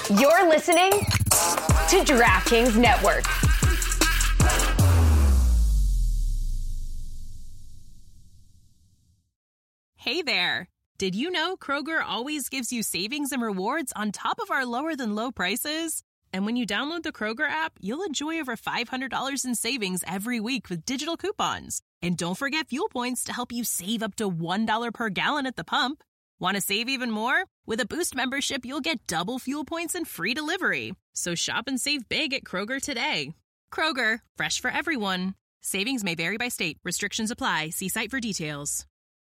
You're listening to DraftKings Network. Hey there. Did you know Kroger always gives you savings and rewards on top of our lower-than-low prices? And when you download the Kroger app, you'll enjoy over $500 in savings every week with digital coupons. And don't forget fuel points to help you save up to $1 per gallon at the pump. Want to save even more? With a Boost membership, you'll get double fuel points and free delivery. So shop and save big at Kroger today. Kroger, fresh for everyone. Savings may vary by state. Restrictions apply. See site for details.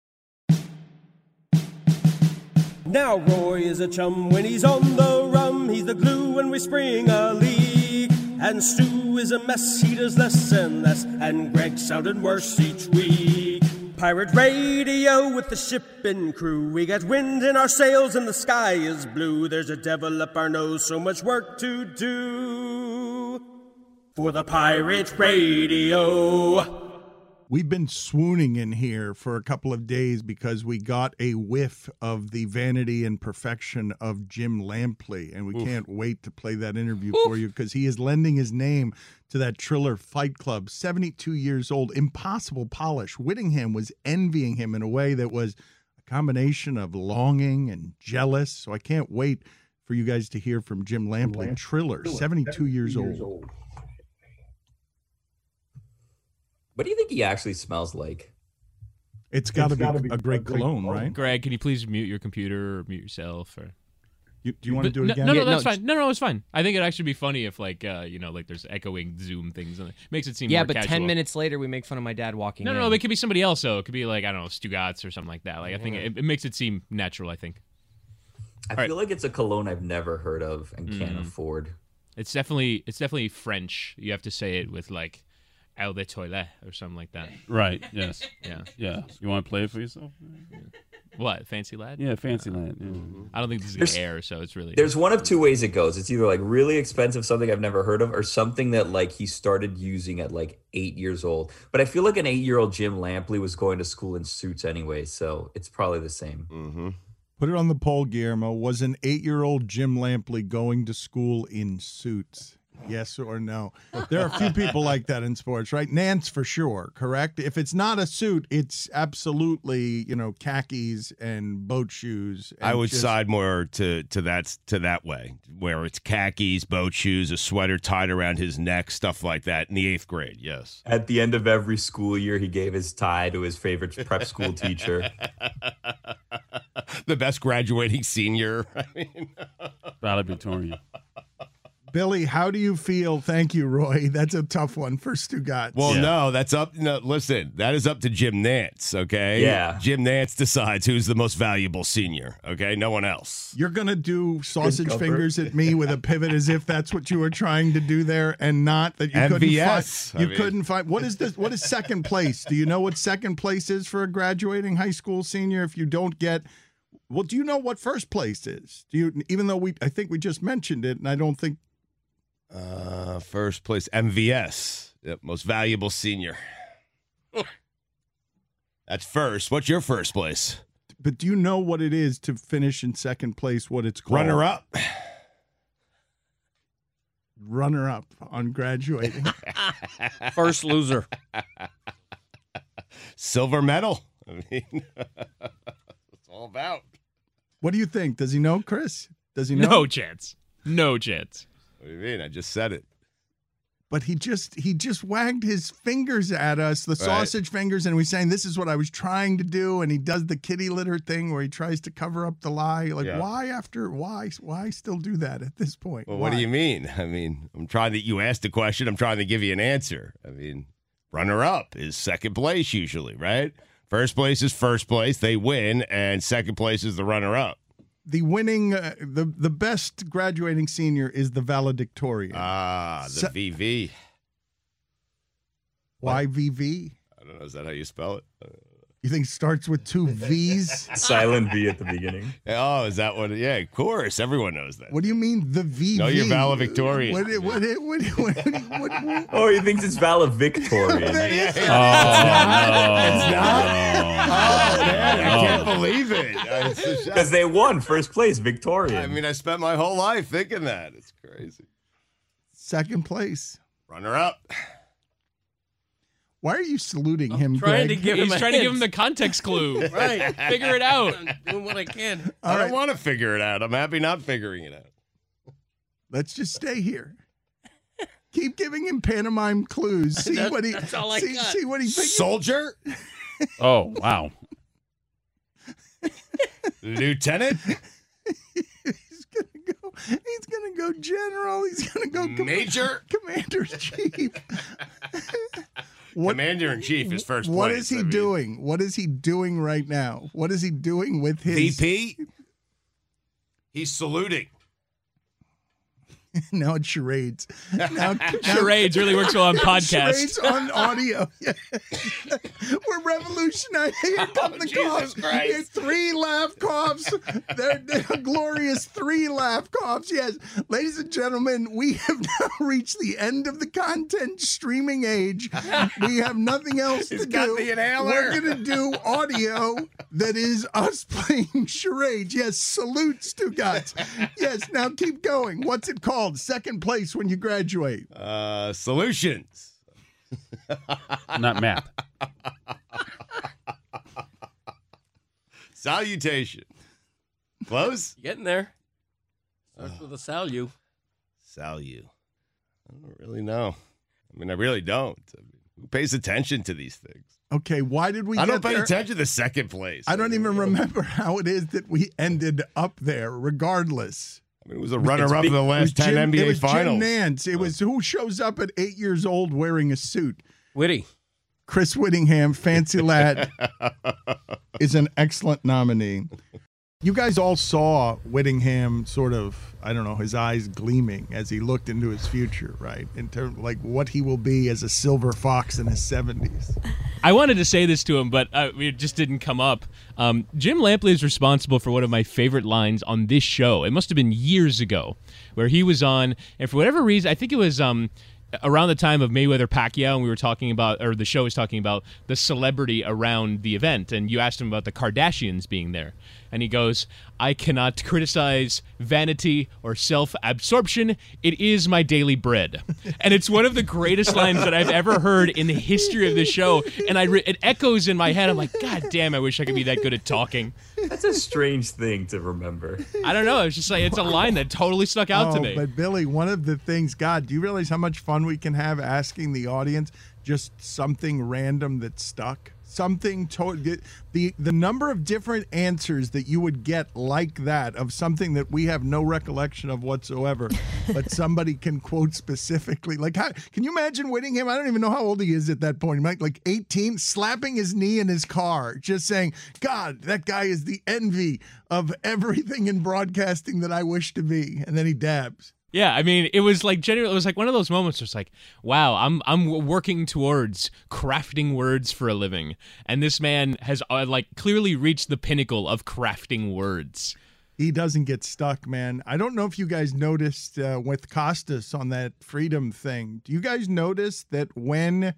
Now Roy is a chum when he's on the rum. He's the glue when we spring a leak. And Stu is a mess, he does less and less. And Greg sounded worse each week. Pirate radio with the ship and crew. We get wind in our sails and the sky is blue. There's a devil up our nose, so much work to do. For the Pirate Radio. We've been swooning in here for a couple of days because we got a whiff of the vanity and perfection of Jim Lampley, and we can't wait to play that interview for you because he is lending his name to that Triller Fight Club. 72 years old, impossible polish. Whittingham was envying him in a way that was a combination of longing and jealous, so I can't wait for you guys to hear from Jim Lampley. Triller, 72 years old. What do you think he actually smells like? It's got to be a great cologne, right? Greg, can you please mute your computer or mute yourself? Or do you want to do it again? No, that's fine. No, it's fine. I think it'd actually be funny if, like there's echoing Zoom things, and it makes it seem more casual. 10 minutes later, we make fun of my dad walking in. No, it could be somebody else, though. It could be, like, I don't know, Stugatz or something like that. Like, I think it makes it seem natural, I think. I feel like it's a cologne I've never heard of and can't afford. It's definitely French. You have to say it with, like, Eau de Toilette or something like that. Right, yes. Yeah. You want to play it for yourself? What, Fancy Lad? Yeah, Fancy Lad. Yeah. I don't think this is going to air, so it's really... There's one of two ways it goes. It's either, like, really expensive, something I've never heard of, or something that, like, he started using at, like, 8 years old. But I feel like an 8-year-old Jim Lampley was going to school in suits anyway, so it's probably the same. Mm-hmm. Put it on the poll, Guillermo. Was an 8-year-old Jim Lampley going to school in suits? Yes or no? There are a few people like that in sports, right? Nance for sure, correct? If it's not a suit, it's absolutely, khakis and boat shoes. And I would side more to that way, where it's khakis, boat shoes, a sweater tied around his neck, stuff like that in the 8th grade, yes. At the end of every school year, he gave his tie to his favorite prep school teacher. The best graduating senior. Valedictorian. Billy, how do you feel? Thank you, Roy. That's a tough one for Stugatz. Well, no, that's up. No, listen, that is up to Jim Nance, okay? Yeah. Jim Nance decides who's the most valuable senior, okay? No one else. You're going to do sausage fingers at me with a pivot as if that's what you were trying to do there and not that you MVS. couldn't find. What is this? What is second place? Do you know what second place is for a graduating high school senior if you don't get... Well, do you know what first place is? Do you? Even though I think we just mentioned it, and I don't think... First place, MVS, yep, most valuable senior. That's first. What's your first place? But do you know what it is to finish in second place, what it's called? Runner-up. Runner-up on graduating. First loser. Silver medal. I mean, it's all about. What do you think? Does he know, Chris? Does he know? No chance. No chance. What do you mean? I just said it. But he just wagged his fingers at us, the sausage fingers, and we're saying this is what I was trying to do. And he does the kitty litter thing where he tries to cover up the lie. Like, why still do that at this point? Well, what do you mean? I mean, you asked a question. I'm trying to give you an answer. I mean, runner up is second place usually, right? First place is first place. They win, and second place is the runner up. The winning, the best graduating senior is the valedictorian. The VV. Why VV? I don't know. Is that how you spell it? You think starts with 2 V's? Silent V at the beginning. Oh, is that what? Yeah, of course. Everyone knows that. What do you mean the V? No, you're valedictorian. What? Oh, he thinks it's valedictorian. It's Oh, not? Oh, man, I can't believe it. Because they won first place, Victorian. I mean, I spent my whole life thinking that. It's crazy. Second place. Runner up. Why are you saluting him, trying Greg? to give him He's a trying to hint. give him the context clue. Right. Figure it out. I'm doing what I can. I don't want to figure it out. I'm happy not figuring it out. Let's just stay here. Keep giving him pantomime clues. See what he. That's all I got. See what he thinks. Soldier? Oh, wow. Lieutenant? He's gonna go general. He's gonna go Major? Commander-in-Chief. Commander-in-Chief is first place. What is he doing? What is he doing right now? What is he doing with his VP? He's saluting. Now it's charades. Now Charades really works well on Charades podcasts. on audio. We're revolutionizing. Here come the coughs. Christ. Here's 3 laugh coughs. They're glorious 3 laugh coughs. Yes, ladies and gentlemen, we have now reached the end of the content streaming age. We have nothing else to got do. the inhaler. We're going to do audio that is us playing charades. Yes, salute, Stugatz. Yes, now keep going. What's it called? Second place when you graduate. Solutions. Not map. Salutation. Close? Getting there. Starts with a salu. Salu. I don't really know. I mean, I really don't. I mean, who pays attention to these things? Okay, why did we I get don't pay there? attention to second place. I don't even remember how it is that we ended up there, regardless. I mean, it was a runner-up in the last 10 NBA it was finals. Jim Nance. It was who shows up at 8 years old wearing a suit. Witty. Chris Whittingham, Fancy Lad, is an excellent nominee. You guys all saw Whittingham sort of, I don't know, his eyes gleaming as he looked into his future, right? In terms of like what he will be as a silver fox in his 70s. I wanted to say this to him, but it just didn't come up. Jim Lampley is responsible for one of my favorite lines on this show. It must have been years ago where he was on, and for whatever reason, I think it was around the time of Mayweather-Pacquiao, and we were talking about, or the show was talking about the celebrity around the event, and you asked him about the Kardashians being there. And he goes, I cannot criticize vanity or self-absorption. It is my daily bread. And it's one of the greatest lines that I've ever heard in the history of the show. And it echoes in my head. I'm like, God damn, I wish I could be that good at talking. That's a strange thing to remember. I don't know. It's just like, it's a line that totally stuck out to me. But Billy, one of the things, God, do you realize how much fun we can have asking the audience just something random that stuck? Something the number of different answers that you would get like that of something that we have no recollection of whatsoever, but somebody can quote specifically. Like, how, can you imagine Whittingham? I don't even know how old he is at that point. He might like 18, slapping his knee in his car, just saying, God, that guy is the envy of everything in broadcasting that I wish to be. And then he dabs. Yeah, I mean, it was like genuinely, it was like one of those moments where it's like, wow, I'm working towards crafting words for a living, and this man has like clearly reached the pinnacle of crafting words. He doesn't get stuck, man. I don't know if you guys noticed with Costas on that freedom thing. Do you guys notice that when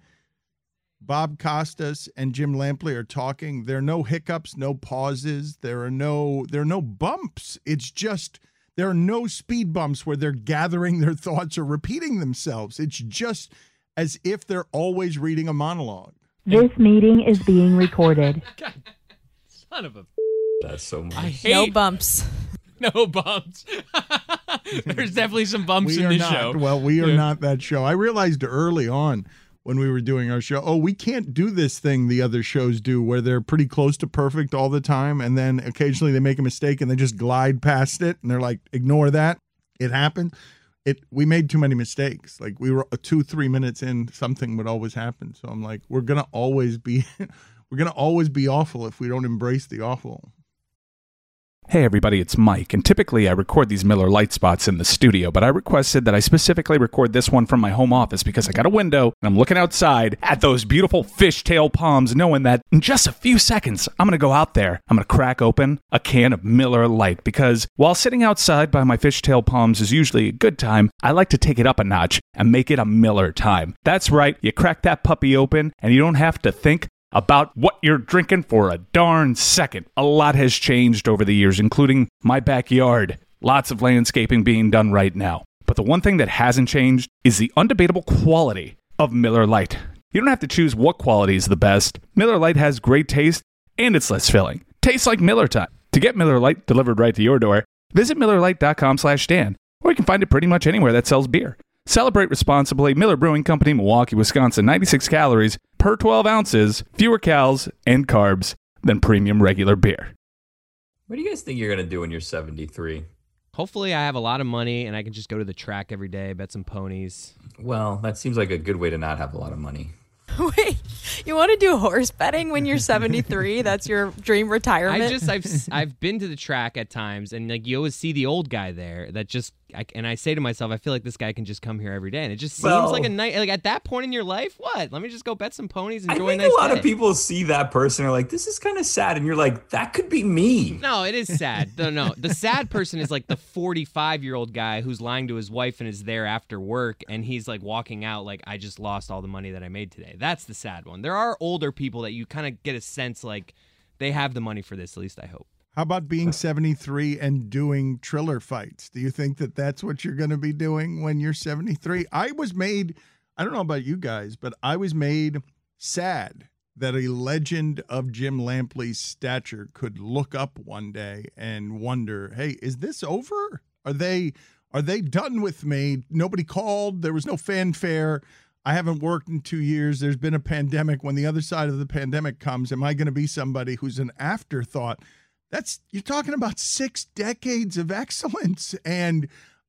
Bob Costas and Jim Lampley are talking, there are no hiccups, no pauses, there are no bumps. It's just there are no speed bumps where they're gathering their thoughts or repeating themselves. It's just as if they're always reading a monologue. This meeting is being recorded. God, son of a... That's so much. I hate... No bumps. No bumps. There's definitely some bumps in this show. Well, we are not that show. I realized early on when we were doing our show, we can't do this thing the other shows do where they're pretty close to perfect all the time, and then occasionally they make a mistake and they just glide past it, and they're like, ignore that. It happened. We made too many mistakes. Like, we were 2-3 minutes in, something would always happen. So I'm like, we're gonna always be awful if we don't embrace the awful. Hey everybody, it's Mike, and typically I record these Miller Lite spots in the studio, but I requested that I specifically record this one from my home office because I got a window and I'm looking outside at those beautiful fishtail palms, knowing that in just a few seconds I'm going to go out there, I'm going to crack open a can of Miller Lite, because while sitting outside by my fishtail palms is usually a good time, I like to take it up a notch and make it a Miller time. That's right, you crack that puppy open and you don't have to think about what you're drinking for a darn second. A lot has changed over the years, including my backyard. Lots of landscaping being done right now. But the one thing that hasn't changed is the undebatable quality of Miller Lite. You don't have to choose what quality is the best. Miller Lite has great taste, and it's less filling. Tastes like Miller time. To get Miller Lite delivered right to your door, visit MillerLite.com/Dan, or you can find it pretty much anywhere that sells beer. Celebrate responsibly. Miller Brewing Company, Milwaukee, Wisconsin. 96 calories per 12 ounces, fewer calories and carbs than premium regular beer. What do you guys think you're going to do when you're 73? Hopefully I have a lot of money and I can just go to the track every day, bet some ponies. Well, that seems like a good way to not have a lot of money. Wait, you want to do horse betting when you're 73? That's your dream retirement? I've been to the track at times, and like you always see the old guy there that just, and I say to myself, I feel like this guy can just come here every day, and it just seems like a night. Like at that point in your life, what? Let me just go bet some ponies, enjoy a nice day. I think a lot of people see that person and are like, this is kind of sad, and you're like, that could be me. No, it is sad. No, the sad person is like the 45-year-old guy who's lying to his wife and is there after work, and he's like walking out like, I just lost all the money that I made today. That's the sad one. There are older people that you kind of get a sense like they have the money for this, at least I hope. How about being 73 and doing Triller fights? Do you think that that's what you're going to be doing when you're 73? I don't know about you guys, but I was made sad that a legend of Jim Lampley's stature could look up one day and wonder, hey, is this over? Are they done with me? Nobody called. There was no fanfare. I haven't worked in 2 years. There's been a pandemic. When the other side of the pandemic comes, am I going to be somebody who's an afterthought? You're talking about 6 decades of excellence. And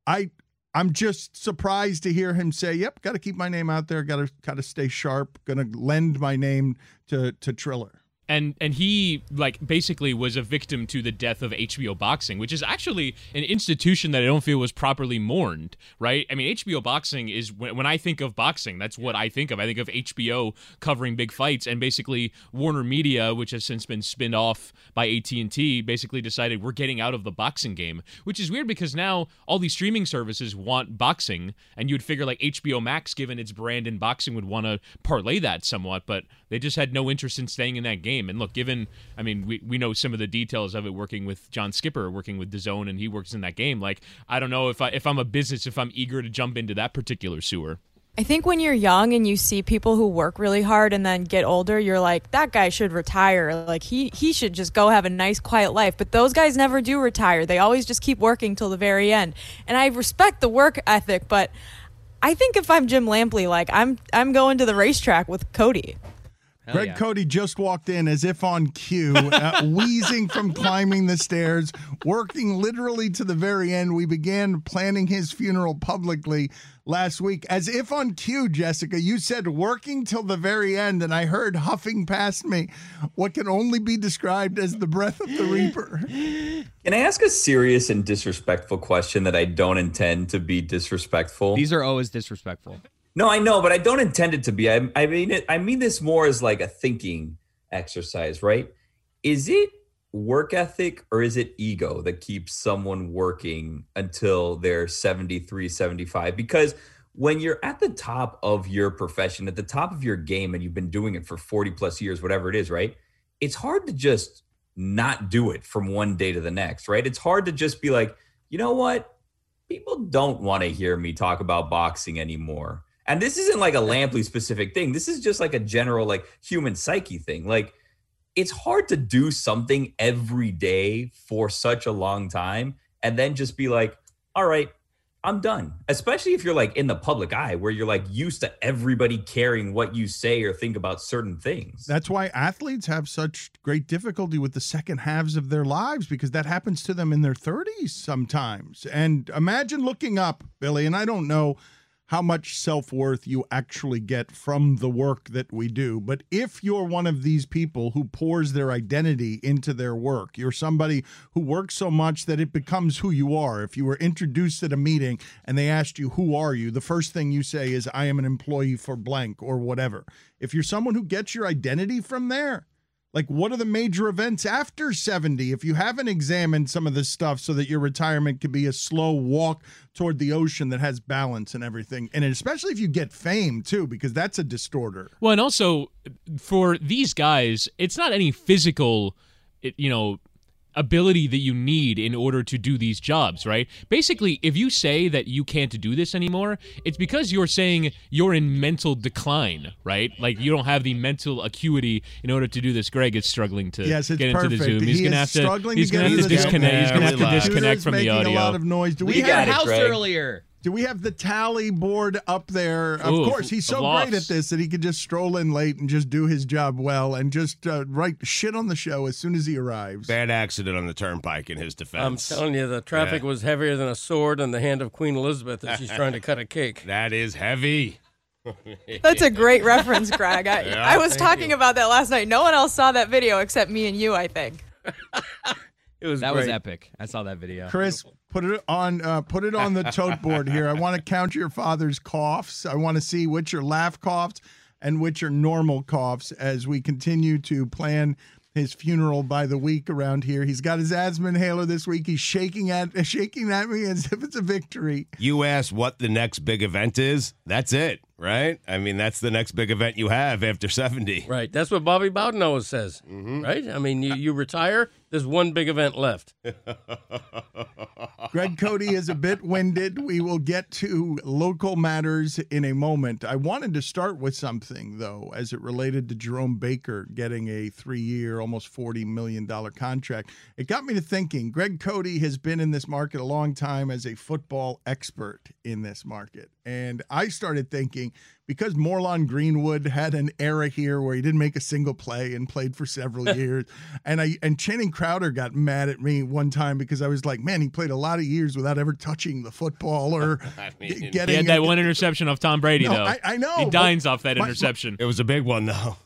I'm just surprised to hear him say, yep, got to keep my name out there. Got to stay sharp. Going to lend my name to Triller. And he basically was a victim to the death of HBO Boxing, which is actually an institution that I don't feel was properly mourned, right? I mean, HBO Boxing is, when I think of boxing, that's what I think of. I think of HBO covering big fights, and basically Warner Media, which has since been spinned off by AT&T, basically decided we're getting out of the boxing game, which is weird because now all these streaming services want boxing, and you'd figure like HBO Max, given its brand in boxing, would want to parlay that somewhat, but they just had no interest in staying in that game. And look, we know some of the details of it, working with John Skipper, working with DAZN, and he works in that game. Like, I don't know if I'm a business, if I'm eager to jump into that particular sewer. I think when you're young and you see people who work really hard and then get older, you're like, that guy should retire. Like, he should just go have a nice, quiet life. But those guys never do retire. They always just keep working till the very end. And I respect the work ethic, but I think if I'm Jim Lampley, like, I'm going to the racetrack with Cody. Greg Cody just walked in as if on cue, wheezing from climbing the stairs, working literally to the very end. We began planning his funeral publicly last week. As if on cue, Jessica, you said working till the very end, and I heard huffing past me what can only be described as the breath of the Reaper. Can I ask a serious and disrespectful question that I don't intend to be disrespectful? These are always disrespectful. No, I know, but I don't intend it to be. I mean this more as like a thinking exercise, right? Is it work ethic or is it ego that keeps someone working until they're 73, 75? Because when you're at the top of your profession, at the top of your game, and you've been doing it for 40 plus years, whatever it is, right? It's hard to just not do it from one day to the next, right? It's hard to just be like, you know what? People don't want to hear me talk about boxing anymore. And this isn't like a Lampley specific thing. This is just like a general like human psyche thing. Like, it's hard to do something every day for such a long time and then just be like, all right, I'm done. Especially if you're like in the public eye where you're like used to everybody caring what you say or think about certain things. That's why athletes have such great difficulty with the second halves of their lives, because that happens to them in their 30s sometimes. And imagine looking up, Billy, and I don't know how much self-worth you actually get from the work that we do. But if you're one of these people who pours their identity into their work, you're somebody who works so much that it becomes who you are. If you were introduced at a meeting and they asked you, who are you? The first thing you say is, I am an employee for blank or whatever. If you're someone who gets your identity from there, like, what are the major events after 70? If you haven't examined some of this stuff so that your retirement can be a slow walk toward the ocean that has balance and everything, and especially if you get fame, too, because that's a distorter. Well, and also, for these guys, it's not any physical, ability that you need in order to do these jobs, right? Basically, if you say that you can't do this anymore, it's because you're saying you're in mental decline, right? Like, you don't have the mental acuity in order to do this. Greg is struggling to get into the Zoom. He's going to have to disconnect from the audio. A lot of noise. We had a house earlier. Do we have the tally board up there? Of course, he's so great at this that he could just stroll in late and just do his job well and just write shit on the show as soon as he arrives. Bad accident on the turnpike in his defense. I'm telling you, the traffic was heavier than a sword in the hand of Queen Elizabeth as she's trying to cut a cake. That is heavy. That's a great reference, Greg. I was talking about that last night. No one else saw that video except me and you, I think. Was epic. I saw that video. Chris, put it on the tote board here. I want to count your father's coughs. I want to see which are laugh coughs and which are normal coughs as we continue to plan his funeral by the week around here. He's got his asthma inhaler this week. He's shaking at me as if it's a victory. You asked what the next big event is. That's it, right? I mean, that's the next big event you have after 70. Right. That's what Bobby Bowden always says, right? I mean, you retire, there's one big event left. Greg Cote is a bit winded. We will get to local matters in a moment. I wanted to start with something, though, as it related to Jerome Baker getting a 3-year, almost $40 million contract. It got me to thinking. Greg Cote has been in this market a long time as a football expert in this market. And I started thinking, because Morlon Greenwood had an era here where he didn't make a single play and played for several years, and Channing Crowder got mad at me one time because I was like, man, he played a lot of years without ever touching the football or getting. He had that one interception off Tom Brady, though. I know. He dines off that interception. It was a big one, though.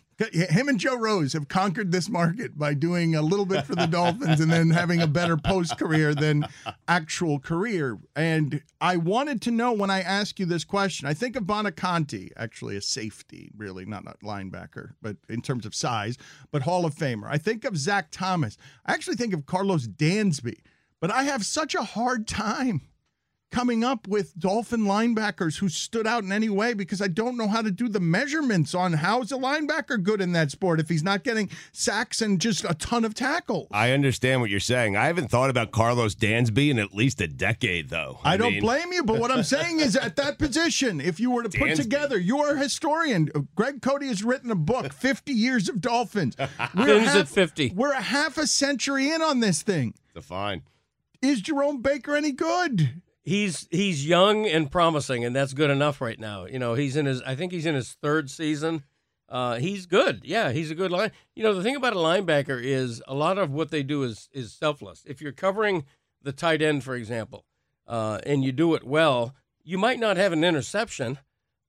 Him and Joe Rose have conquered this market by doing a little bit for the Dolphins and then having a better post-career than actual career. And I wanted to know, when I ask you this question, I think of Bonaconte, actually a safety, really, not a linebacker, but in terms of size, but Hall of Famer. I think of Zach Thomas. I actually think of Carlos Dansby. But I have such a hard time coming up with Dolphin linebackers who stood out in any way because I don't know how to do the measurements on how's a linebacker good in that sport if he's not getting sacks and just a ton of tackles. I understand what you're saying. I haven't thought about Carlos Dansby in at least a decade, though. I don't blame you, but what I'm saying is at that position, if you were to put together, you're a historian. Greg Cote has written a book, 50 Years of Dolphins. At 50. We're a half a century in on this thing. Fine. Is Jerome Baker any good? He's young and promising, and that's good enough right now. You know, I think he's in his third season. He's good. Yeah, he's a good line. You know, the thing about a linebacker is a lot of what they do is selfless. If you're covering the tight end, for example, and you do it well, you might not have an interception,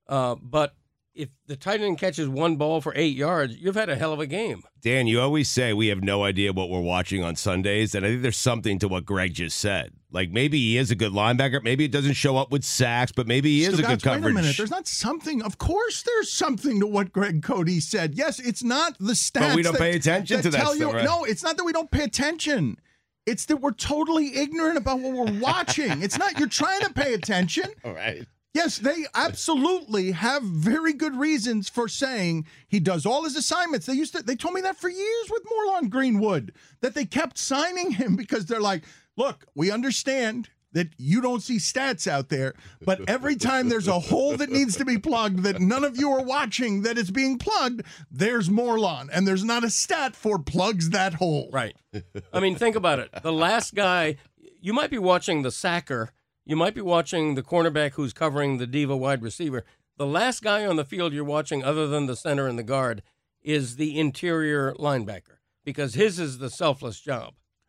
but if the tight end catches one ball for 8 yards, you've had a hell of a game. Dan, you always say we have no idea what we're watching on Sundays, and I think there's something to what Greg just said. Like, maybe he is a good linebacker. Maybe it doesn't show up with sacks, but maybe he is a good coverage. Wait a minute. There's not something. Of course there's something to what Greg Cote said. Yes, it's not the stats. But we don't pay attention to that stuff, right? No, it's not that we don't pay attention. It's that we're totally ignorant about what we're watching. It's not you're trying to pay attention. All right. Yes, they absolutely have very good reasons for saying he does all his assignments. They told me that for years with Morlon Greenwood, that they kept signing him because they're like, look, we understand that you don't see stats out there, but every time there's a hole that needs to be plugged that none of you are watching that is being plugged, there's Morlon, and there's not a stat for plugs that hole. Right. I mean, think about it. The last guy, you might be watching the sacker. You might be watching the cornerback who's covering the diva wide receiver. The last guy on the field you're watching, other than the center and the guard, is the interior linebacker because his is the selfless job.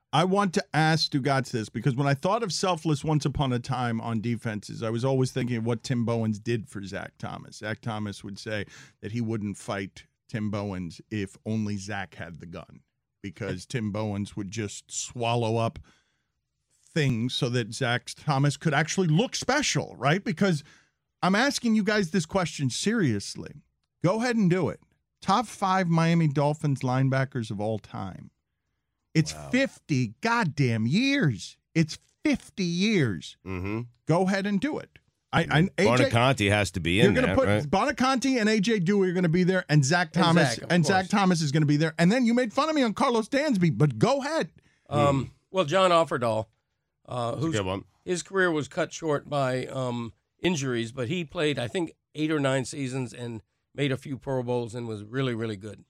I want to ask Stugotz this because when I thought of selfless once upon a time on defenses, I was always thinking of what Tim Bowens did for Zach Thomas. Zach Thomas would say that he wouldn't fight Tim Bowens if only Zach had the gun, because Tim Bowens would just swallow up things so that Zach Thomas could actually look special, right? Because I'm asking you guys this question seriously. Go ahead and do it. Top 5 Miami Dolphins linebackers of all time. It's 50 goddamn years. It's 50 years. Mm-hmm. Go ahead and do it. AJ, Bonaconte has to be in there. You're going to put Bonaconte and AJ Dewey are going to be there, and Zach Thomas Zach Thomas is going to be there. And then you made fun of me on Carlos Dansby, but go ahead. Well, John Offerdahl, good one. His career was cut short by injuries, but he played, I think, 8 or 9 seasons and made a few Pro Bowls and was really, really good.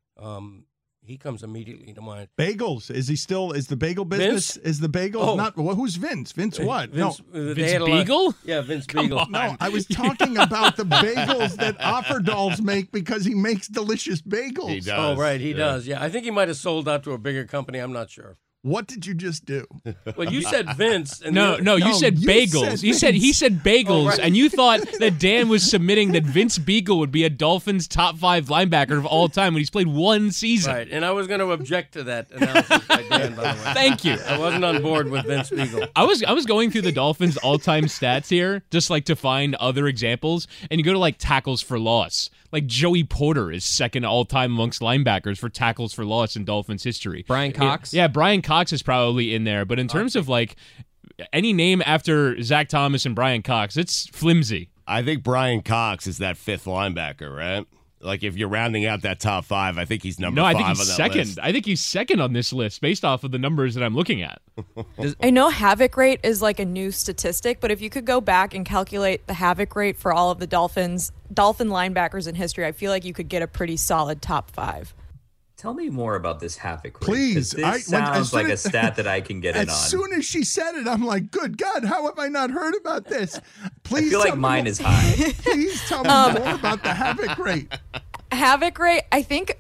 He comes immediately to mind. Bagels. Is the bagel business? Vince? Is the bagel not? Well, who's Vince? Vince what? Vince Beagle? Yeah, Vince Beagle. No, I was talking about the bagels that Offerdals make because he makes delicious bagels. He does. Oh, right, he does. Yeah, I think he might have sold out to a bigger company. I'm not sure. What did you just do? Well, you said Vince. And No, you said bagels. He said bagels, right. and you thought that Dan was submitting that Vince Beagle would be a Dolphins top 5 linebacker of all time when he's played 1 season. Right, and I was going to object to that analysis by Dan, by the way. Thank you. I wasn't on board with Vince Beagle. I was going through the Dolphins all-time stats here, just like to find other examples, and you go to like tackles for loss. Like Joey Porter is second all-time amongst linebackers for tackles for loss in Dolphins history. Brian Cox? Yeah, Brian Cox is probably in there, but in terms of like any name after Zach Thomas and Brian Cox, it's flimsy. I think Brian Cox is that 5th linebacker, right? Like if you're rounding out that top 5, I think he's number 5 I think he's on that second. list. I think he's second on this list based off of the numbers that I'm looking at. I know havoc rate is like a new statistic, but if you could go back and calculate the havoc rate for all of the Dolphin linebackers in history, I feel like you could get a pretty solid top 5. Tell me more about this havoc rate. Please. This sounds like a stat that I can get in on. As soon as she said it, I'm like, good God, how have I not heard about this? Please. I feel like mine is high. Please tell me more about the havoc rate. Havoc rate, I think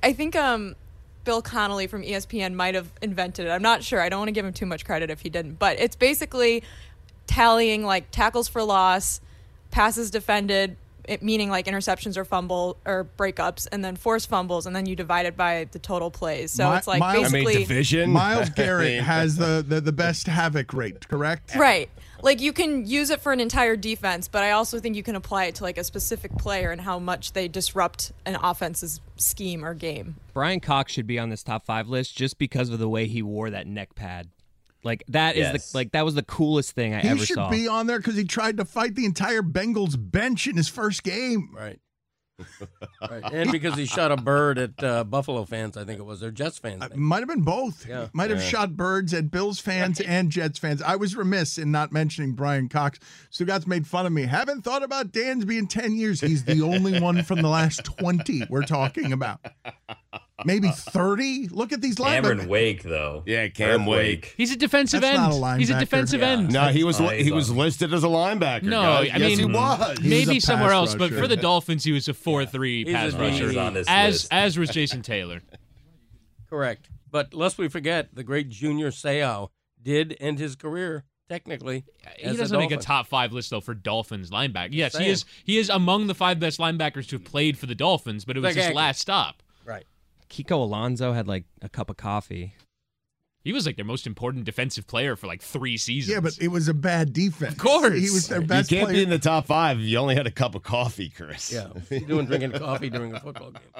Bill Connolly from ESPN might have invented it. I'm not sure. I don't want to give him too much credit if he didn't. But it's basically tallying like tackles for loss, passes defended, meaning like interceptions or fumble or breakups, and then forced fumbles, and then you divide it by the total plays. So it's like basically division. Myles Garrett has the best havoc rate, correct? Right. Like you can use it for an entire defense, but I also think you can apply it to like a specific player and how much they disrupt an offense's scheme or game. Brian Cox should be on this top 5 list just because of the way he wore that neck pad. Like that is that was the coolest thing I ever saw. He should be on there because he tried to fight the entire Bengals bench in his first game. Right. Right. And because he shot a bird at Buffalo fans, I think it was, or Jets fans. Might have been both. Yeah. Might have shot birds at Bills fans and Jets fans. I was remiss in not mentioning Brian Cox. Stugotz made fun of me. Haven't thought about Dansby in 10 years. He's the only one from the last 20 we're talking about. Maybe 30? Look at these linebackers. Cameron Wake, though. Yeah, Cam Wake. He's a defensive That's end. not a linebacker. He's a defensive end. No, he was listed as a linebacker. No, guys. I mean, yes, he was. maybe a somewhere pass else, but rusher. for the Dolphins, he was a 4-3 pass a rusher, DB. on this list. as was Jason Taylor. Correct. But lest we forget, the great Junior Seau did end his career, technically. He doesn't make a top 5 list though for Dolphins linebacker. Yes, he is among the 5 best linebackers to have played for the Dolphins, but it was his last stop. Right. Kiko Alonso had like a cup of coffee. He was like their most important defensive player for like 3 seasons. Yeah, but it was a bad defense. Of course. He was their best You can't player. be in the top 5 if you only had a cup of coffee, Chris. Yeah. Drinking coffee during a football game.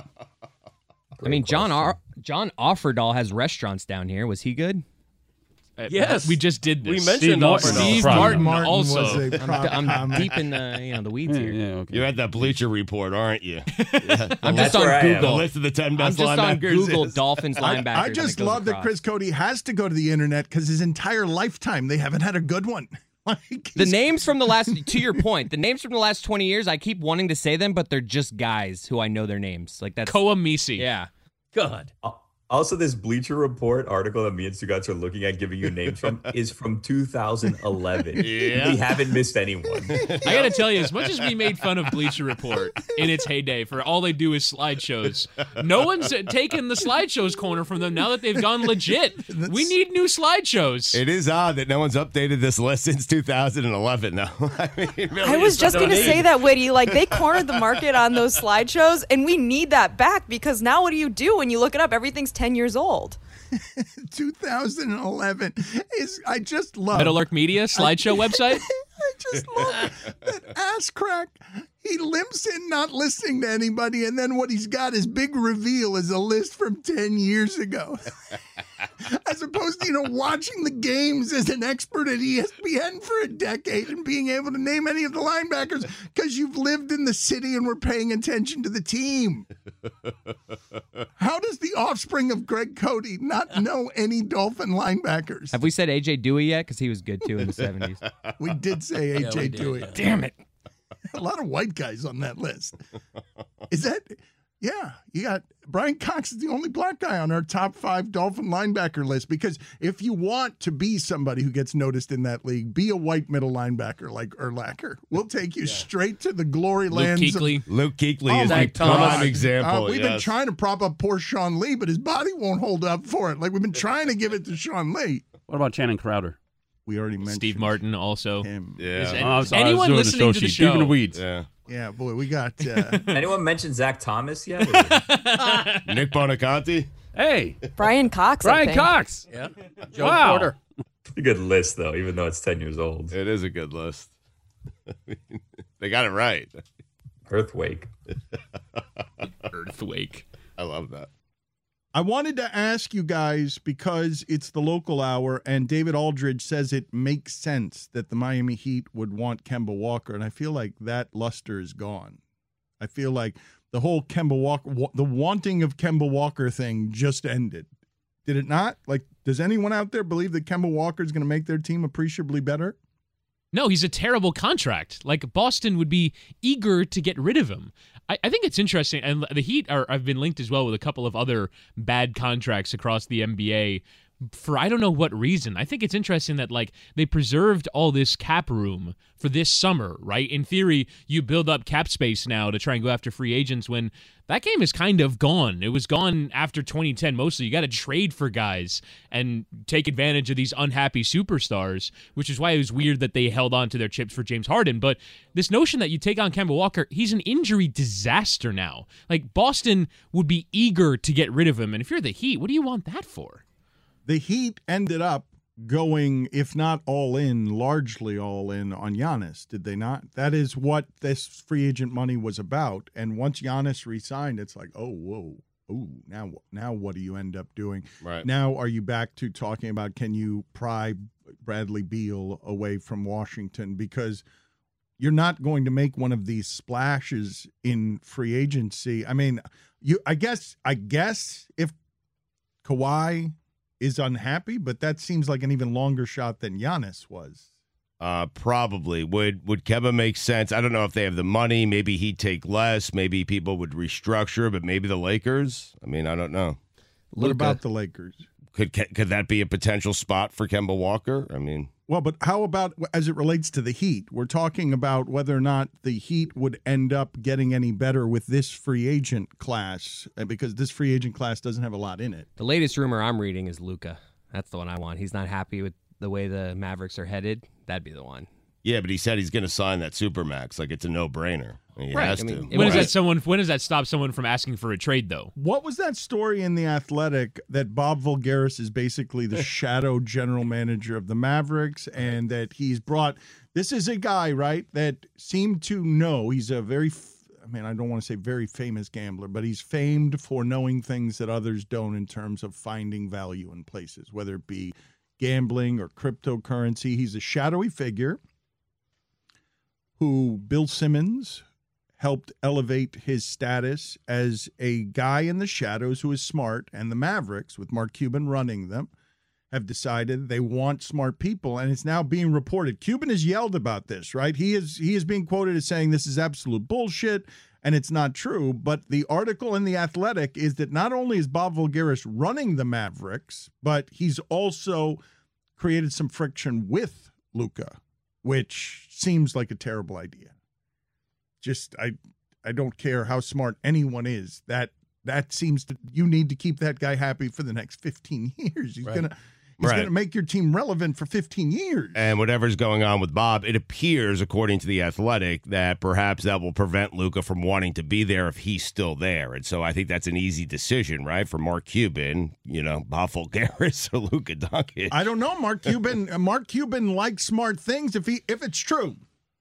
I mean, John Offerdahl has restaurants down here. Was he good? Yes. We just did this. We mentioned Steve Offerdahl. Martin also. was a prop I'm comic. deep in the weeds here. Yeah, okay. You're at that Bleacher Report, aren't you? I'm That's just on where I am. The Google. list of the 10 I'm best just on linebackers Google is- Dolphins linebackers. I and just it goes love that across. Chris Cody has to go to the internet because his entire lifetime they haven't had a good one. Like, The names from the last, to your point, the names from the last 20 years, I keep wanting to say them, but they're just guys who I know their names. Like that's Koa Misi. Yeah. God. Also, this Bleacher Report article that me and Sugats are looking at giving you names from is from 2011. Yeah. We haven't missed anyone. I got to tell you, as much as we made fun of Bleacher Report in its heyday for all they do is slideshows, no one's taken the slideshows corner from them now that they've gone legit. We need new slideshows. It is odd that no one's updated this list since 2011, though. I mean, really, I was just going to say that, Whitty. Like, they cornered the market on those slideshows, and we need that back because now what do you do when you look it up? Everything's 10 years old. 2011 is, I just love Meadowlark Media slideshow website. I just love that ass crack. He limps in not listening to anybody, and then what he's got, his big reveal, is a list from 10 years ago. As opposed to, watching the games as an expert at ESPN for a decade and being able to name any of the linebackers because you've lived in the city and were paying attention to the team. How does the offspring of Greg Cody not know any Dolphin linebackers? Have we said A.J. Dewey yet? Because he was good, too, in the 70s. We did say A.J. Dewey. Yeah. Damn it. A lot of white guys on that list. Is that... Yeah, you got Brian Cox is the only black guy on our top 5 Dolphin linebacker list because if you want to be somebody who gets noticed in that league, be a white middle linebacker like Urlacher. We'll take you straight to the glory lands. Luke Kuechly is a prime example. We've been trying to prop up poor Sean Lee, but his body won't hold up for it. Like, we've been trying to give it to Sean Lee. What about Channing Crowder? We already mentioned Steve Martin also. Him. Yeah. Anyone listening to the show? Deep in the weeds. Yeah, boy, we got... Anyone mentioned Zach Thomas yet? Nick Bonaconte? Hey. Brian Cox. Brian Cox. Yeah. Joe Wow. Porter. A good list, though, even though it's 10 years old. It is a good list. They got it right. Earthquake. Earthquake. I love that. I wanted to ask you guys, because it's the local hour, and David Aldridge says it makes sense that the Miami Heat would want Kemba Walker, and I feel like that luster is gone. I feel like the whole Kemba Walker, the wanting of Kemba Walker thing just ended. Did it not? Like, does anyone out there believe that Kemba Walker is going to make their team appreciably better? No, he's a terrible contract. Like, Boston would be eager to get rid of him. I think it's interesting, and the Heat have been linked as well with a couple of other bad contracts across the NBA for I don't know what reason. I think it's interesting that, like, they preserved all this cap room for this summer, right? In theory, you build up cap space now to try and go after free agents when that game is kind of gone. It was gone after 2010 mostly. You got to trade for guys and take advantage of these unhappy superstars, which is why it was weird that they held on to their chips for James Harden. But this notion that you take on Kemba Walker, he's an injury disaster now. Like, Boston would be eager to get rid of him. And if you're the Heat, what do you want that for? The Heat ended up going, if not all in, largely all in on Giannis, did they not? That is what this free agent money was about. And once Giannis re-signed, it's like, oh, whoa, ooh, now what do you end up doing? Right. Now are you back to talking about can you pry Bradley Beal away from Washington? Because you're not going to make one of these splashes in free agency. I mean, I guess if Kawhi is unhappy, but that seems like an even longer shot than Giannis was. Probably. Would Kemba make sense? I don't know if they have the money. Maybe he'd take less. Maybe people would restructure, but maybe the Lakers? I mean, I don't know. What about the Lakers? Could that be a potential spot for Kemba Walker? I mean... Well, but how about as it relates to the Heat? We're talking about whether or not the Heat would end up getting any better with this free agent class, because this free agent class doesn't have a lot in it. The latest rumor I'm reading is Luka. That's the one I want. He's not happy with the way the Mavericks are headed. That'd be the one. Yeah, but he said he's going to sign that Supermax. Like, it's a no-brainer. He has to. When does that stop someone from asking for a trade, though? What was that story in The Athletic that Bob Voulgaris is basically the shadow general manager of the Mavericks, and that he's brought – this is a guy, right, that seemed to know – he's a very – I don't want to say very famous gambler, but he's famed for knowing things that others don't in terms of finding value in places, whether it be gambling or cryptocurrency. He's a shadowy figure who Bill Simmons helped elevate his status as a guy in the shadows who is smart, and the Mavericks, with Mark Cuban running them, have decided they want smart people, and it's now being reported. Cuban has yelled about this, right? He is being quoted as saying this is absolute bullshit, and it's not true. But the article in The Athletic is that not only is Bob Voulgaris running the Mavericks, but he's also created some friction with Luka, which seems like a terrible idea. Just I don't care how smart anyone is. That seems to, you need to keep that guy happy for the next 15 years. He's gonna make your team relevant for 15 years. And whatever's going on with Bob, it appears, according to The Athletic, that perhaps that will prevent Luka from wanting to be there if he's still there. And so I think that's an easy decision, right, for Mark Cuban, Bob Voulgaris or Luka Doncic. I don't know, Mark Cuban. Mark Cuban likes smart things if it's true.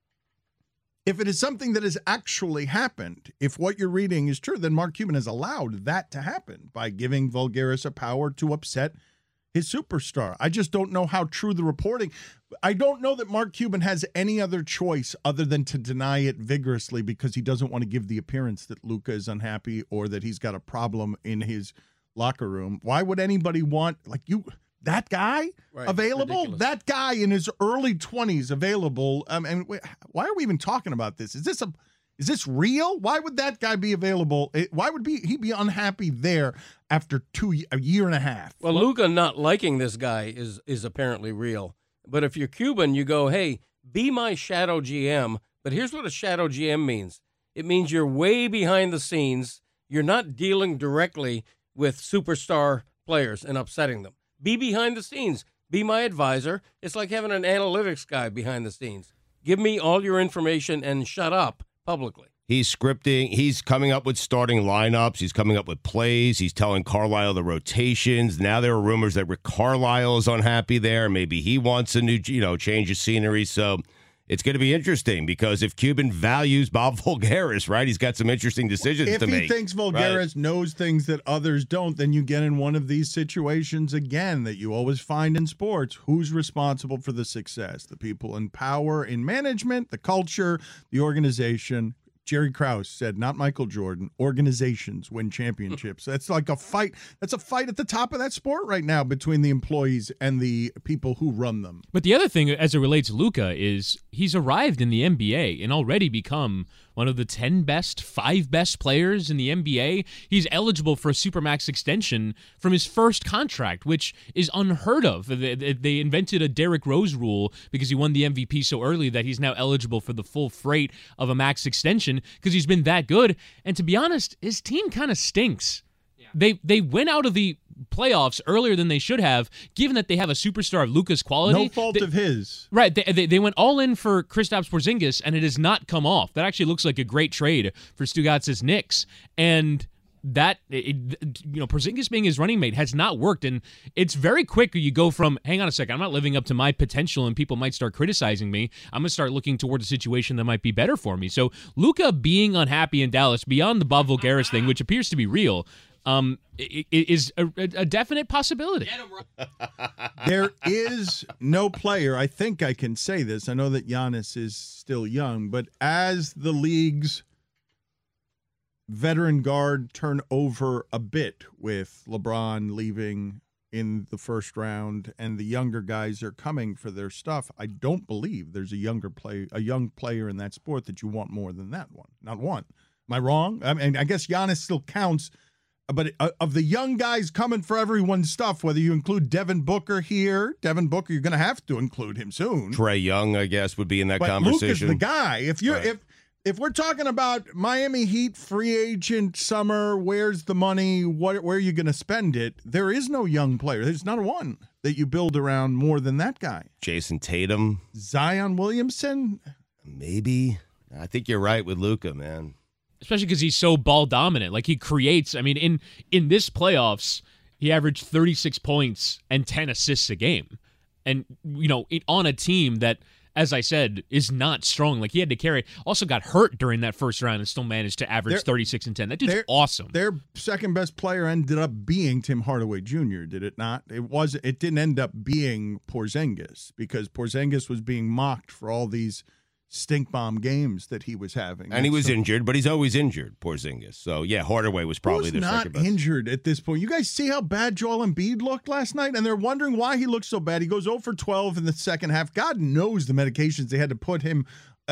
If it is something that has actually happened, if what you're reading is true, then Mark Cuban has allowed that to happen by giving Voulgaris a power to upset his superstar. I just don't know how true the reporting. I don't know that Mark Cuban has any other choice other than to deny it vigorously because he doesn't want to give the appearance that Luka is unhappy or that he's got a problem in his locker room. Why would anybody want that guy available? Ridiculous. That guy in his early 20s available. And why are we even talking about this? Is this real? Why would that guy be available? Why would he be unhappy there after a year and a half? Well, Luka not liking this guy is apparently real. But if you're Cuban, you go, hey, be my shadow GM. But here's what a shadow GM means. It means you're way behind the scenes. You're not dealing directly with superstar players and upsetting them. Be behind the scenes. Be my advisor. It's like having an analytics guy behind the scenes. Give me all your information and shut up publicly. He's scripting. He's coming up with starting lineups. He's coming up with plays. He's telling Carlisle the rotations. Now there are rumors that Rick Carlisle is unhappy there. Maybe he wants a new, change of scenery. So it's going to be interesting because if Cuban values Bob Voulgaris, right, he's got some interesting decisions to make. If he thinks Voulgaris knows things that others don't, then you get in one of these situations again that you always find in sports. Who's responsible for the success? The people in power, in management, the culture, the organization. Jerry Krause said, not Michael Jordan, organizations win championships. That's like a fight. That's a fight at the top of that sport right now between the employees and the people who run them. But the other thing, as it relates to Luka, is he's arrived in the NBA and already become one of the 5 best players in the NBA. He's eligible for a Supermax extension from his first contract, which is unheard of. They invented a Derrick Rose rule because he won the MVP so early that he's now eligible for the full freight of a max extension because he's been that good. And to be honest, his team kind of stinks. Yeah. They went out of the playoffs earlier than they should have, given that they have a superstar of Luka's quality. No fault of his. Right. They went all in for Kristaps Porzingis, and it has not come off. That actually looks like a great trade for Stugatz's Knicks. And that, Porzingis being his running mate has not worked. And it's very quick. You go from, hang on a second, I'm not living up to my potential and people might start criticizing me. I'm going to start looking towards a situation that might be better for me. So Luka being unhappy in Dallas, beyond the Bob Voulgaris thing, which appears to be real, is a definite possibility. There is no player, I think I can say this, I know that Giannis is still young, but as the league's veteran guard turn over a bit with LeBron leaving in the first round and the younger guys are coming for their stuff, I don't believe there's a young player in that sport that you want more than that one. Not one. Am I wrong? I mean, I guess Giannis still counts. But of the young guys coming for everyone's stuff, whether you include Devin Booker here, you're going to have to include him soon. Trae Young, I guess, would be in that conversation. Luke is the guy. If we're talking about Miami Heat free agent summer, where's the money? Where are you going to spend it? There is no young player. There's not one that you build around more than that guy. Jason Tatum, Zion Williamson, maybe. I think you're right with Luka, man. Especially because he's so ball dominant. Like he creates, I mean, in this playoffs, he averaged 36 points and 10 assists a game. And, on a team that, as I said, is not strong. Like he had to carry, also got hurt during that first round and still managed to average 36 and 10. That dude's awesome. Their second best player ended up being Tim Hardaway Jr., did it not? It didn't end up being Porzingis because Porzingis was being mocked for all these stink bomb games that he was having. And he was injured, but he's always injured, Porzingis. So, yeah, Hardaway was probably their not second best. injured at this point. You guys see how bad Joel Embiid looked last night? And they're wondering why he looked so bad. He goes 0 for 12 in the second half. God knows the medications they had to put him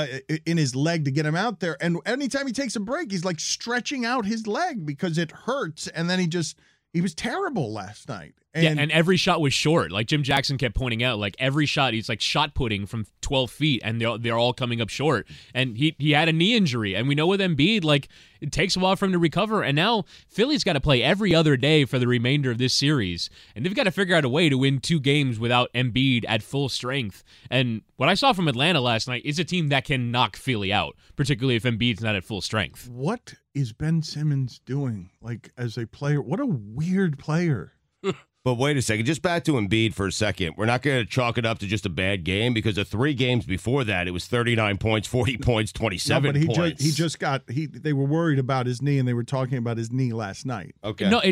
in his leg to get him out there. And anytime he takes a break, he's like stretching out his leg because it hurts. And then he was terrible last night. And every shot was short. Like Jim Jackson kept pointing out, like every shot, he's like shot putting from 12 feet, and they're all coming up short. And he had a knee injury, and we know with Embiid, like it takes a while for him to recover. And now Philly's got to play every other day for the remainder of this series, and they've got to figure out a way to win 2 games without Embiid at full strength. And what I saw from Atlanta last night is a team that can knock Philly out, particularly if Embiid's not at full strength. What is Ben Simmons doing? Like as a player, what a weird player. But wait a second, just back to Embiid for a second. We're not going to chalk it up to just a bad game because the 3 games before that, it was 39 points, 40 points, 27 points. They were worried about his knee, and they were talking about his knee last night. Okay. No,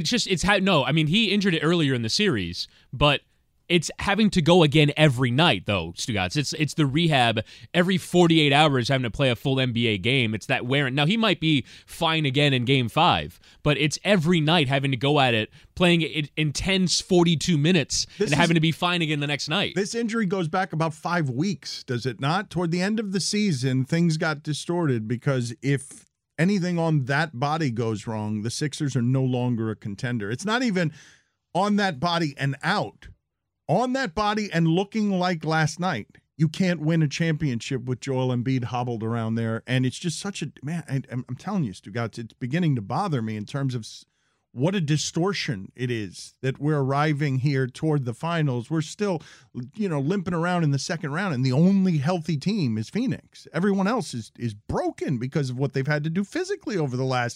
I mean, he injured it earlier in the series, but it's having to go again every night, though, Stugotz. It's the rehab every 48 hours having to play a full NBA game. It's that wearing. Now, he might be fine again in Game 5, but it's every night having to go at it, playing it intense 42 minutes, having to be fine again the next night. This injury goes back about 5 weeks, does it not? Toward the end of the season, things got distorted because if anything on that body goes wrong, the Sixers are no longer a contender. It's not even on that body and out. On that body and looking like last night, you can't win a championship with Joel Embiid hobbled around there. And it's just such a, man, I'm telling you, Stugotz, it's beginning to bother me in terms of what a distortion it is that we're arriving here toward the finals. We're still, limping around in the second round, and the only healthy team is Phoenix. Everyone else is broken because of what they've had to do physically over the last,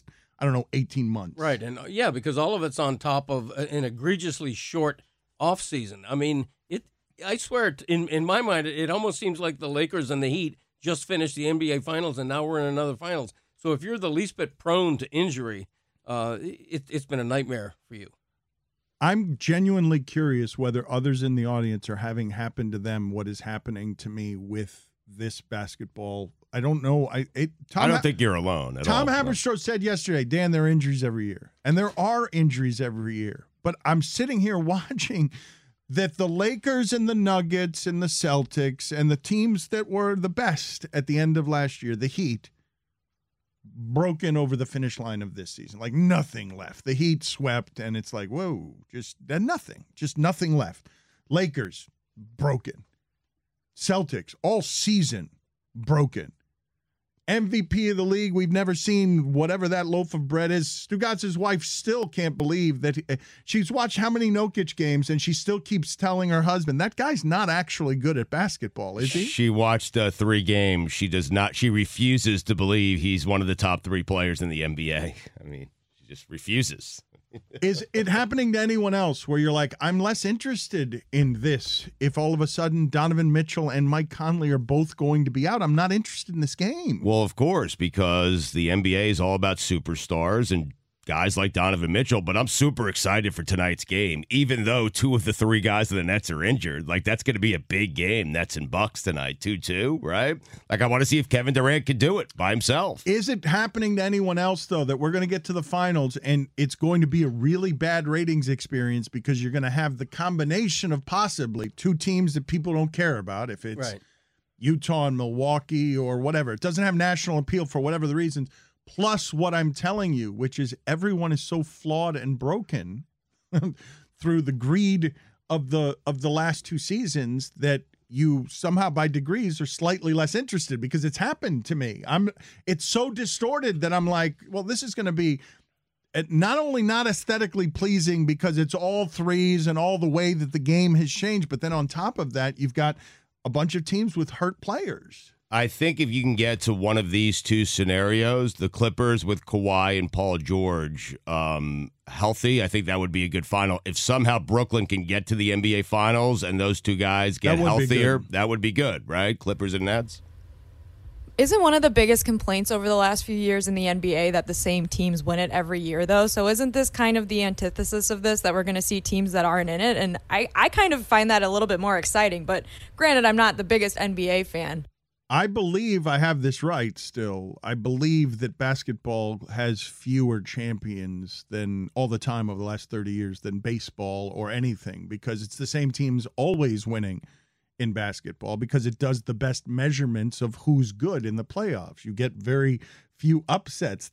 18 months. Right. And because all of it's on top of an egregiously short off season. I mean, I swear, in my mind, it almost seems like the Lakers and the Heat just finished the NBA Finals, and now we're in another Finals. So if you're the least bit prone to injury, it's been a nightmare for you. I'm genuinely curious whether others in the audience are having happened to them what is happening to me with this basketball. I don't know. I don't think you're alone at all. Tom Haberstroh said yesterday, Dan, there are injuries every year. And there are injuries every year. But I'm sitting here watching that the Lakers and the Nuggets and the Celtics and the teams that were the best at the end of last year, the Heat, broken over the finish line of this season. Like nothing left. The Heat swept, and it's like, whoa, just nothing left. Lakers, broken. Celtics, all season, broken. MVP of the league, we've never seen whatever that loaf of bread is. Stugotz's wife still can't believe that she's watched how many Jokic games, and she still keeps telling her husband, that guy's not actually good at basketball, is he? She watched 3 games. She refuses to believe he's one of the top 3 players in the NBA. I mean, she just refuses. Is it happening to anyone else where you're like, I'm less interested in this if all of a sudden Donovan Mitchell and Mike Conley are both going to be out? I'm not interested in this game. Well, of course, because the NBA is all about superstars and guys like Donovan Mitchell, but I'm super excited for tonight's game, even though 2 of the 3 guys of the Nets are injured. Like, that's going to be a big game, Nets and Bucks tonight, 2-2, right? Like, I want to see if Kevin Durant can do it by himself. Is it happening to anyone else, though, that we're going to get to the finals and it's going to be a really bad ratings experience because you're going to have the combination of possibly 2 teams that people don't care about, if it's right. Utah and Milwaukee or whatever. It doesn't have national appeal for whatever the reasons. Plus what I'm telling you, which is everyone is so flawed and broken through the greed of the last 2 seasons that you somehow by degrees are slightly less interested because it's happened to me. It's so distorted that I'm like, well, this is going to be not only not aesthetically pleasing because it's all threes and all the way that the game has changed, but then on top of that, you've got a bunch of teams with hurt players. I think if you can get to one of these 2 scenarios, the Clippers with Kawhi and Paul George healthy, I think that would be a good final. If somehow Brooklyn can get to the NBA Finals and those 2 guys get healthier, that would be good, right? Clippers and Nets. Isn't one of the biggest complaints over the last few years in the NBA that the same teams win it every year, though? So isn't this kind of the antithesis of this, that we're going to see teams that aren't in it? And I kind of find that a little bit more exciting. But granted, I'm not the biggest NBA fan. I believe I have this right still. I believe that basketball has fewer champions than all the time over the last 30 years than baseball or anything, because it's the same teams always winning in basketball, because it does the best measurements of who's good in the playoffs. You get very few upsets.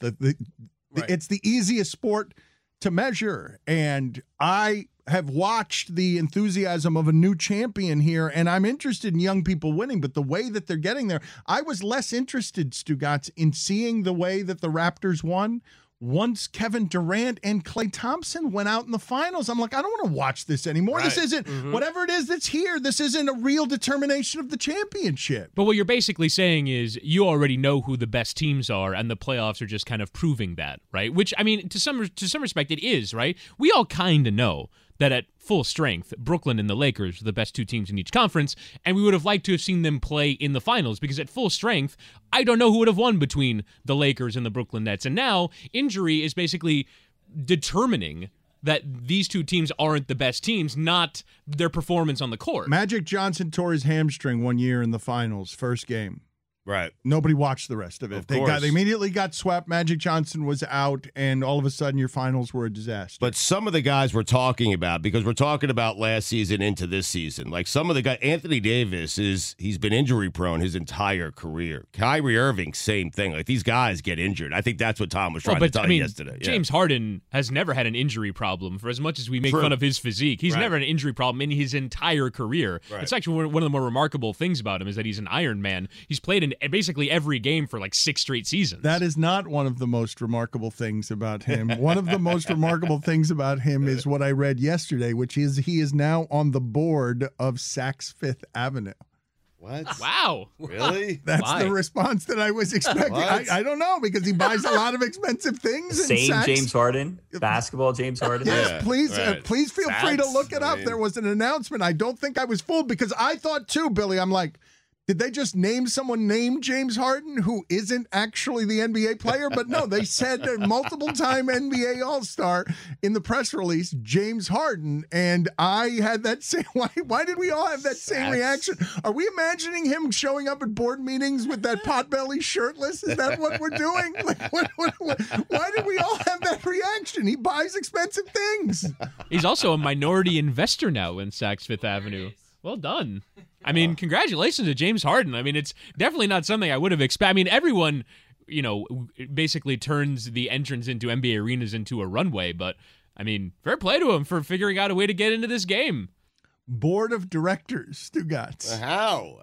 It's the easiest sport to measure. And I have watched the enthusiasm of a new champion here, and I'm interested in young people winning, but the way that they're getting there, I was less interested, Stugotz, in seeing the way that the Raptors won once Kevin Durant and Klay Thompson went out in the finals. I'm like, I don't want to watch this anymore. Right. This isn't, whatever it is that's here, this isn't a real determination of the championship. But what you're basically saying is you already know who the best teams are, and the playoffs are just kind of proving that, right? Which, I mean, to some respect, it is, right? We all kind of know that at full strength, Brooklyn and the Lakers are the best two teams in each conference, and we would have liked to have seen them play in the finals, because at full strength, I don't know who would have won between the Lakers and the Brooklyn Nets. And now injury is basically determining that these two teams aren't the best teams, not their performance on the court. Magic Johnson tore his hamstring one year in the finals, first game. Right. Nobody watched the rest of it. They immediately got swept. Magic Johnson was out, and all of a sudden your finals were a disaster. But some of the guys we're talking about, because we're talking about last season into this season, like some of the guys, Anthony Davis, he's been injury prone his entire career. Kyrie Irving, same thing. Like, these guys get injured. I think that's what Tom was trying to tell you yesterday. James Harden has never had an injury problem. For as much as we make fun of his physique, he's never had an injury problem in his entire career. Right. It's actually one of the more remarkable things about him is that he's an Iron Man. He's played in basically every game for like 6 straight seasons. That is not one of the most remarkable things about him. One of the most remarkable things about him is what I read yesterday, which is he is now on the board of Saks Fifth Avenue. What? Wow. Really? That's the response that I was expecting. I don't know, because he buys a lot of expensive things. Same James Harden? Basketball James Harden? Yes, please feel free to look it up. There was an announcement. I don't think I was fooled, because I thought too, Billy, I'm like, did they just name someone named James Harden who isn't actually the NBA player? But no, they said multiple-time NBA All-Star in the press release, James Harden, and I had that same. Why did we all have that same reaction? Are we imagining him showing up at board meetings with that potbelly shirtless? Is that what we're doing? Like, why did we all have that reaction? He buys expensive things. He's also a minority investor now in Saks Fifth Avenue. Well done. I mean, congratulations to James Harden. I mean, it's definitely not something I would have expected. I mean, everyone, basically turns the entrance into NBA arenas into a runway. But, I mean, fair play to him for figuring out a way to get into this game. Board of directors, Stugotz. How?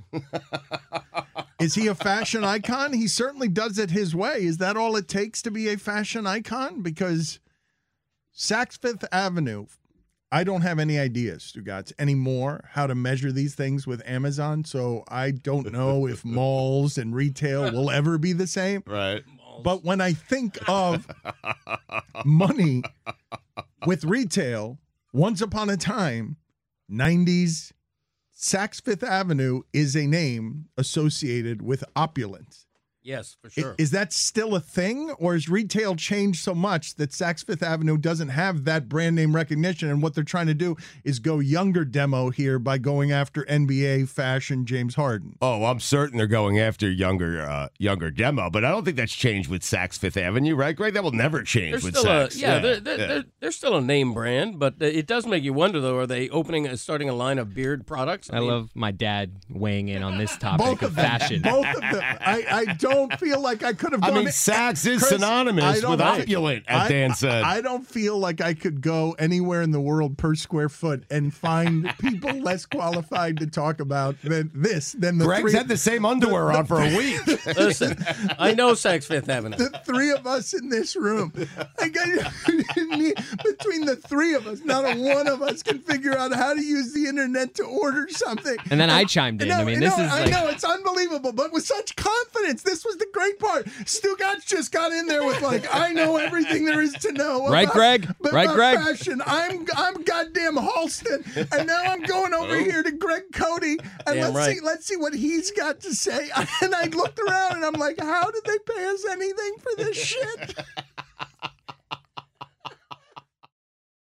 Is he a fashion icon? He certainly does it his way. Is that all it takes to be a fashion icon? Because Saks Fifth Avenue, I don't have any ideas, Stugotz, anymore how to measure these things with Amazon, so I don't know if malls and retail will ever be the same. Right. But when I think of money with retail, once upon a time, 90s, Saks Fifth Avenue is a name associated with opulence. Yes, for sure. Is that still a thing, or has retail changed so much that Saks Fifth Avenue doesn't have that brand name recognition, and what they're trying to do is go younger demo here by going after NBA fashion James Harden? Oh, I'm certain they're going after younger demo, but I don't think that's changed with Saks Fifth Avenue, right, Greg? That will never change with Saks. They're still a name brand, but it does make you wonder, though, are they starting a line of beard products? I love my dad weighing in on this topic of fashion. Both of them. I don't feel like I could have gone. I mean, Saks is synonymous with opulent, as Dan said. I don't feel like I could go anywhere in the world per square foot and find people less qualified to talk about than the Greg's had the same underwear on for a week. Listen, I know Saks Fifth Avenue. The three of us in this room, between the three of us, not a one of us can figure out how to use the internet to order something. And then I chimed in. I know it's unbelievable, but with such confidence. This was the great part. Stugotz just got in there with I know everything there is to know. Right, Greg? Right, Greg? Fashion. I'm goddamn Halston, and now I'm going over here to Greg Cody, and let's see what he's got to say. And I looked around, and I'm like, how did they pay us anything for this shit?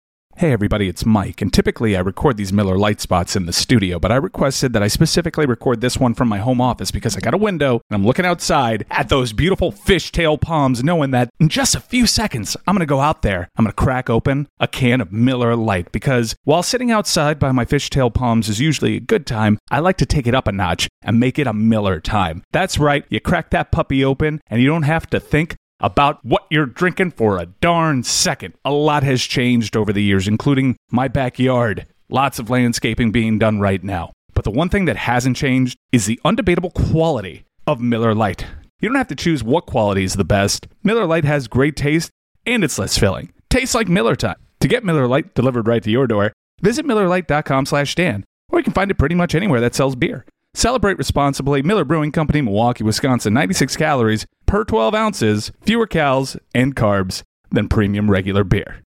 Hey everybody, it's Mike, and typically I record these Miller Lite spots in the studio, but I requested that I specifically record this one from my home office because I got a window and I'm looking outside at those beautiful fishtail palms, knowing that in just a few seconds I'm going to go out there, I'm going to crack open a can of Miller Lite, because while sitting outside by my fishtail palms is usually a good time, I like to take it up a notch and make it a Miller time. That's right, you crack that puppy open and you don't have to think about what you're drinking for a darn second. A lot has changed over the years, including my backyard. Lots of landscaping being done right now. But the one thing that hasn't changed is the undebatable quality of Miller Lite. You don't have to choose what quality is the best. Miller Lite has great taste and it's less filling. Tastes like Miller time. To get Miller Lite delivered right to your door, visit MillerLite.com/Dan, or you can find it pretty much anywhere that sells beer. Celebrate responsibly. Miller Brewing Company, Milwaukee, Wisconsin. 96 calories per 12 ounces, fewer calories and carbs than premium regular beer.